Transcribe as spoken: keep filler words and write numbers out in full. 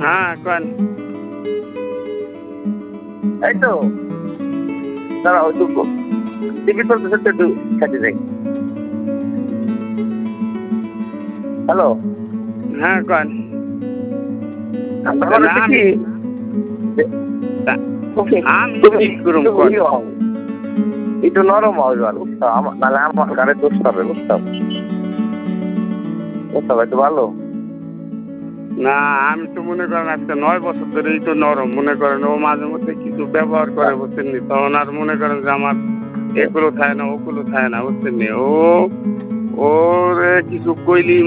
হ্যাঁ কোন এই তো দাঁড়াও একটু টিকিট চলতেছে তো একটু কাটে যাই। হ্যালো হ্যাঁ কোন ব্যাপার হচ্ছে কি আমি ঠিক করুম কোন একটু নরম হবে বুঝছো আমার নাহলে আমার গাড়ি দোষতে হবে বুঝছো বুঝতে হবে একটু ভালো। না আমি তো মনে করেন আজকে নয় বছর ধরেই তো নরম মনে করেন ও মাঝে মধ্যে কিছু ব্যবহার করে বুঝছেন নি তখন আর মনে করেন যে আমার এগুলো থাকে না ওগুলো থাকে না বুঝছেন নি ও ওর কিছু কইলি